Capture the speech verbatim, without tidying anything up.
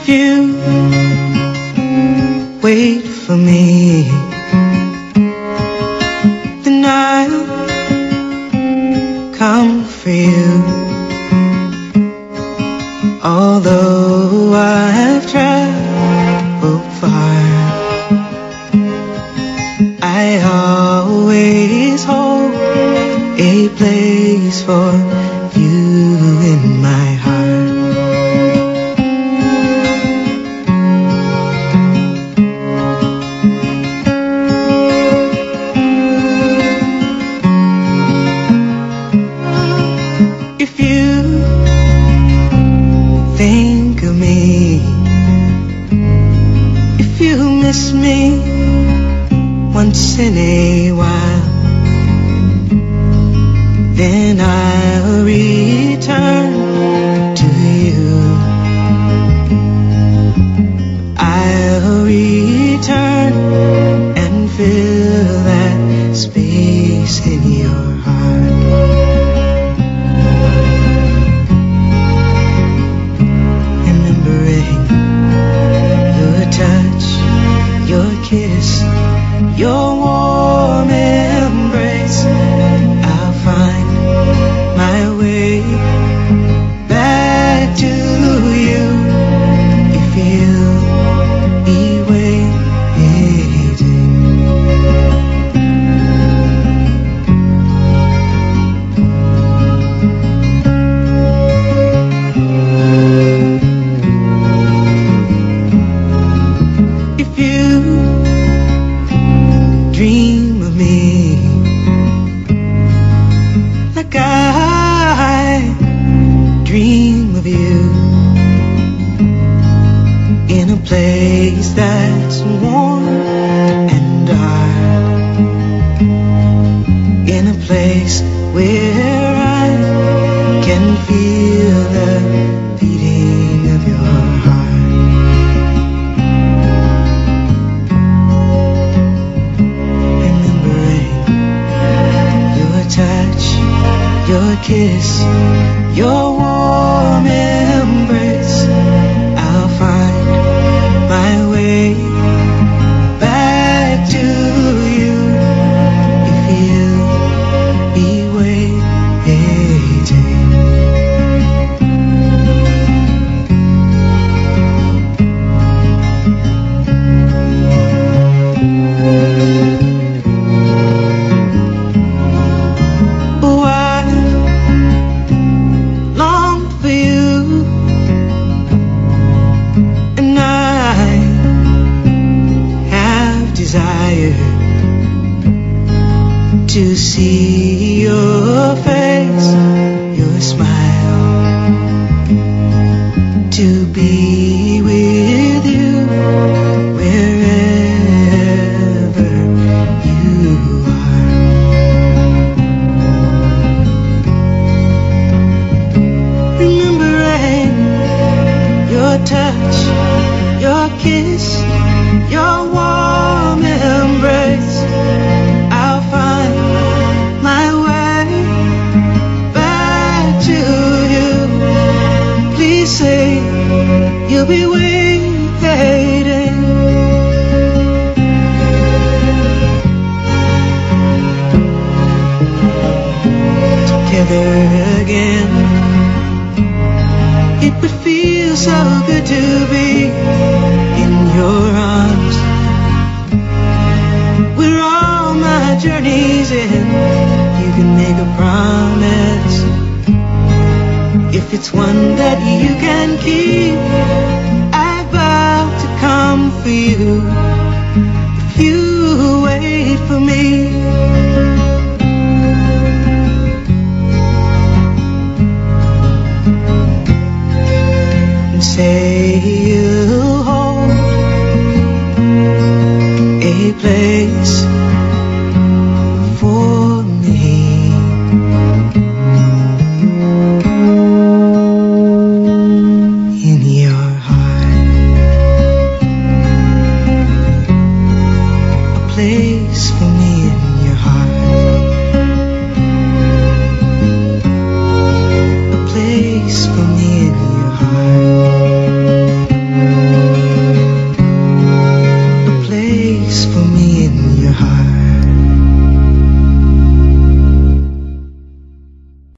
If you wait for me, then I'll come for you. Although I have traveled far, I always hold a place for you in my heart. If you think of me, if you miss me once in a while, then I'll return to you. I'll return and fill that space in your heart. Remembering your touch, your kiss, your warm embrace, I'll find my way back to you if you'll be waiting. If you dream of me like I dream of you, in a place that's warm and dark, in a place where I can feel the beating of your heart. Remembering your touch, your kiss, your warm embrace, I'll find my way back to you if you'll be waiting. Oh, I long for you, and I have desire to see your face, your smile, to be with you wherever you are. Remembering your touch, your kiss, your warm embrace, I'll find my way back to you. Please say you'll be waiting. Together again, it would feel so good to be in your arms, where all my journeys end. You can make a promise, if it's one that you can keep. I vow to come for you if you wait for me. And say you'll hold a place